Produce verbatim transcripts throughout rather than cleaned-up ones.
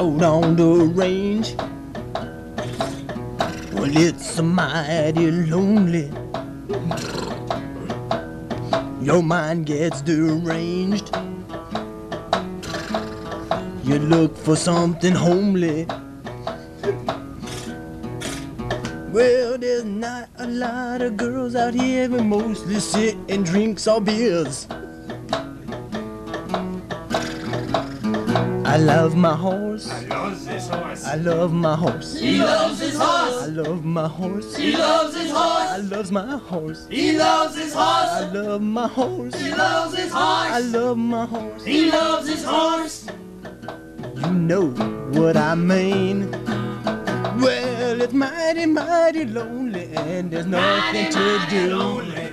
out on the range. Well, it's mighty lonely. Your mind gets deranged. You look for something homely. Well, there's not a lot of girls out here, we mostly sit and drink our beers. I love my horse. I love this horse. I love my horse. He loves his horse. I love my horse. He loves his horse. I love my horse. He loves his horse. I love my horse. He loves his horse. I love my horse. He loves his horse. You know what I mean. Well, it's mighty, mighty lonely, and there's nothing Mighty, to mighty do. lonely.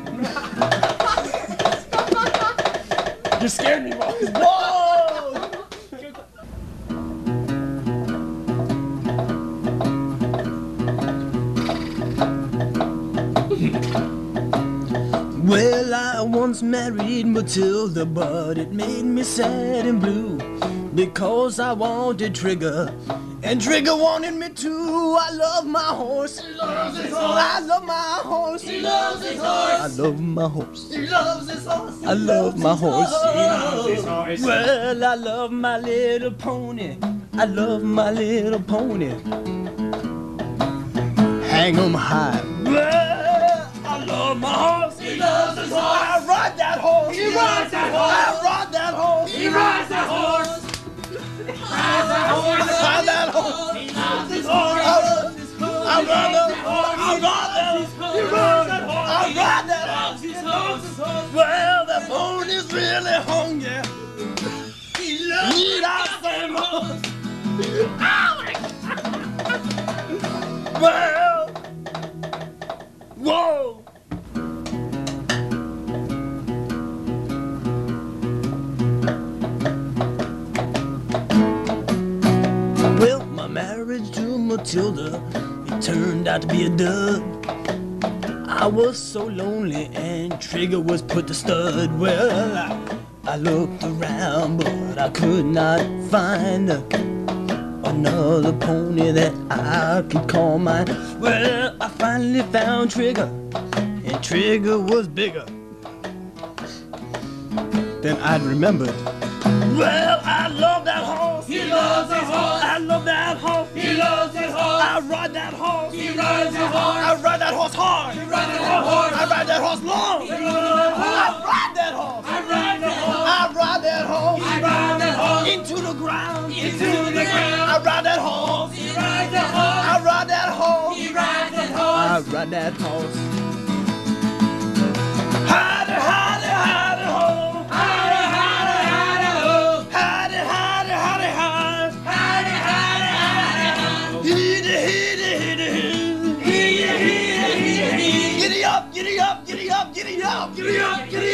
You scared me, boys. Whoa! Well, I once married Matilda, but it made me sad and blue, because I wanted Trigger, and Trigger wanted me too. I love my horse. He loves his horse. I love my horse. He loves his I horse. love my horse. He loves his horse. I love my horse. He loves his horse. Well, I love my little pony. I love my little pony. Hang 'em high. Well, I love my horse. He loves his I horse. ride that horse. He rides that I horse. ride that horse. He rides that horse. Rides that horse. I ride that horse. He loves his horse. I ride I ride that horse. I ride that horse. He rides that horse. I ride that Loves his horse. Well, the pony's really hungry. He loves Need I say more? his Well, whoa. Well, my marriage to Matilda, it turned out to be a dud. I was so lonely and Trigger was put to stud. Well, I, I looked around, but I could not find another pony that I could call mine. Well, I finally found Trigger, and Trigger was bigger than I'd remembered. Well, I love that horse. He loves his horse. I love that horse. He loves his horse. I ride that horse. He rides his horse. I ride that horse hard. He rides that horse. I ride that horse long. He rides that I horse. ride that horse. I ride that horse. I ride that horse. I ride that horse. Into the ground. Into the ground. I ride that horse. He rides that horse. I ride that horse. He rides that I horse. ride that horse. Hidey, hidey, hidey, ho. Hidey, hidey, hidey, ho. Hidey, hidey, hidey, hide. Hidey, hidey, hidey, ho. Hidey, hidey, hidey, hidey. Hee, hee, hee, hee. Giddy up, giddy up, giddy up, giddy up, giddy up, giddy